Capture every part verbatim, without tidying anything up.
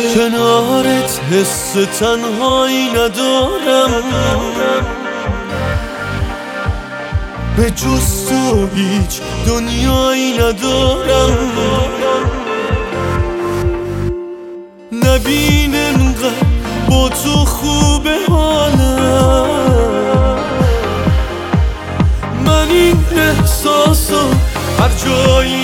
کنارت حس تنهایی ندارم، به جز تو هیچ دنیایی ندارم. نبین انقدر با تو خوبه حالم، من این احساسو هر جایی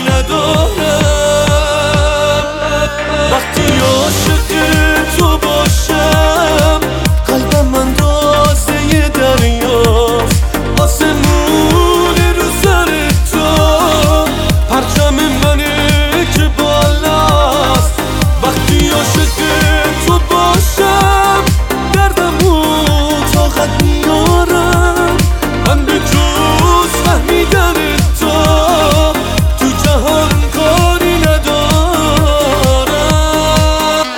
ندارم. وقتی عاشق تو باشم قلبم اندازه دریاست، آسمون رو سر تو پرچم منه که بالاست. وقتی عاشق تو باشم دردمو طاقت میارم، من به جز فهمیدن تو تو جهان کاری ندارم.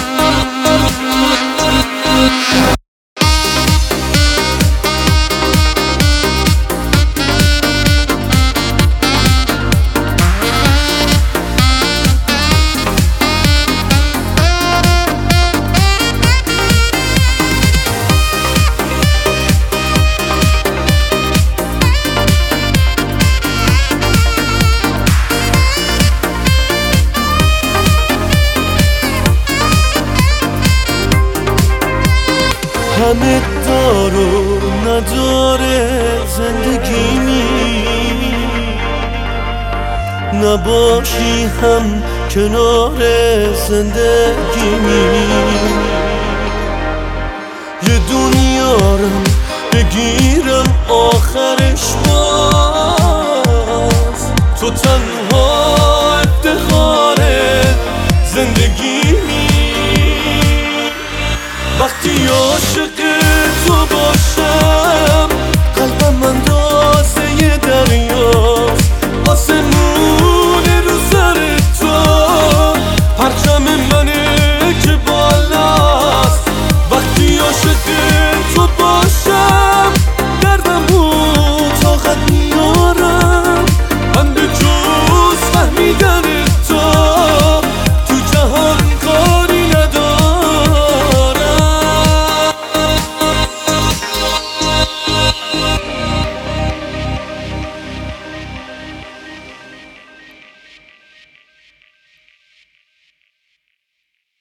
همه دار و نداره زندگیمی، نباشی هم کنار زندگیمی. یه دنیارم بگیرم آخرش باز، تو تنها افتخار